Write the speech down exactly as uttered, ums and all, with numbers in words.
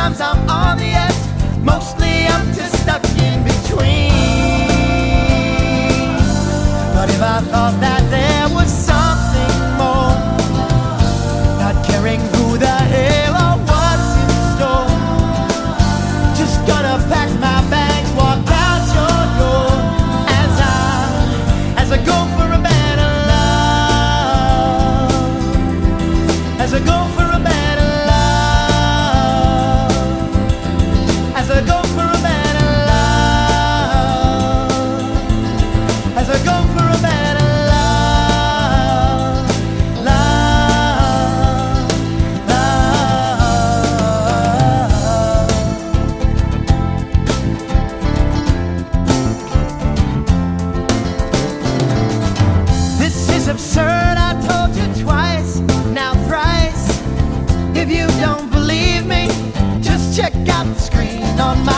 Sometimes I'm on the edge, mostly I'm just stuck in between. But if I thought that there was something more, not caring who the hell or what's in store, just gonna pack my bags, walk out your door, as I, as I go for a better love, as I go for a better love, as I go for a better love, as I go for a better love, love, love. This is absurd, I told you twice, now thrice. If you don't believe me, just check out the screen on my